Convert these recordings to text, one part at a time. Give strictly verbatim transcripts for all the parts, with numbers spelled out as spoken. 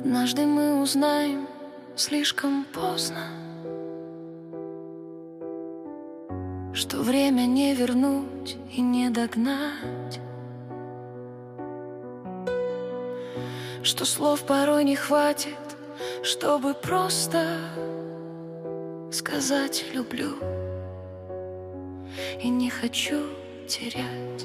Однажды мы узнаем слишком поздно, что время не вернуть и не догнать, что слов порой не хватит, чтобы просто сказать «люблю» и не хочу терять.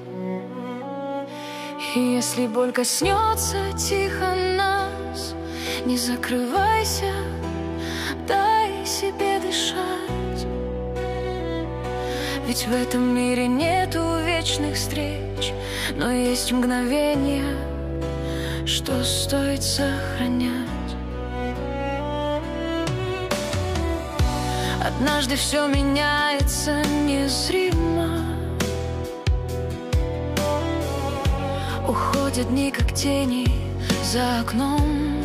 И если боль коснется тихо нас, не закрывайся, дай себе дышать. Ведь в этом мире нету вечных встреч, но есть мгновения, что стоит сохранять. Однажды все меняется незримо, уходят дни, как тени за окном,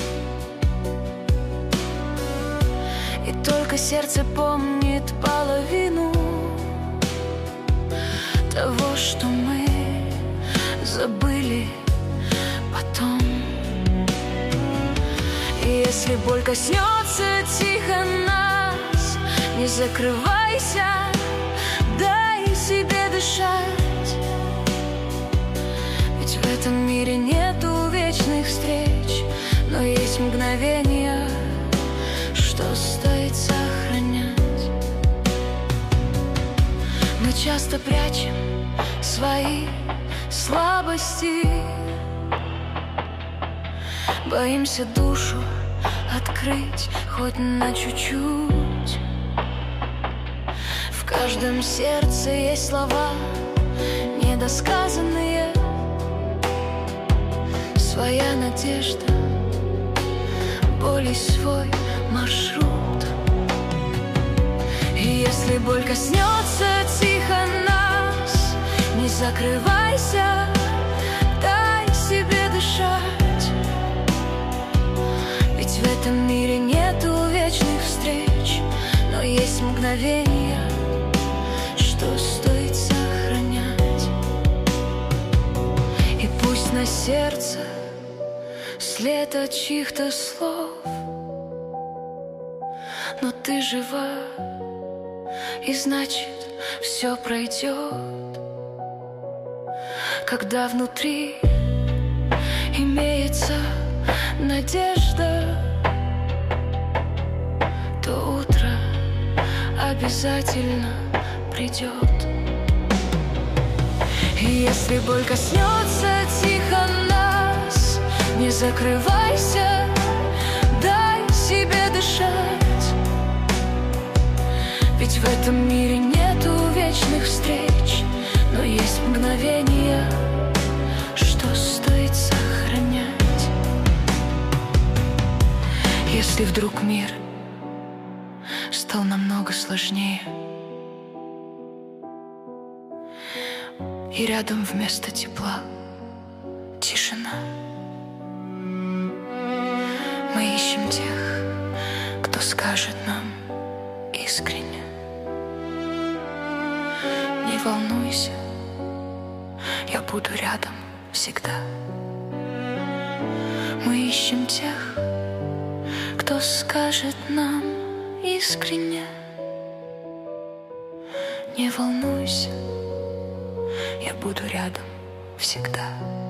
и только сердце помнит половину того, что мы забыли потом. И если боль коснется тихо нас, не закрывайся, дай себе дышать. Ведь в этом мире нету вечных встреч, но есть мгновения, что стоит сохранять. Мы часто прячем свои слабости, боимся душу открыть хоть на чуть-чуть. В каждом сердце есть слова недосказанные, своя надежда, боль и свой маршрут. И если боль коснется тихо нас, не закрывайся, дай себе дышать. Ведь в этом мире нету вечных встреч, но есть мгновения, что стоит сохранять. И пусть на сердце след от чьих-то слов, но ты жива, и значит все пройдет. Когда внутри имеется надежда, то утро обязательно придет. И если боль коснется тихо нас, не закрывайся, дай себе дышать. Ведь в этом мире нету вечных встреч, но есть мгновения, что стоит сохранять. Если вдруг мир стал намного сложнее, и рядом вместо тепла тишина, мы ищем тех, кто скажет нам искренне: не волнуйся, я буду рядом всегда. Мы ищем тех, кто скажет нам искренне: не волнуйся, я буду рядом всегда.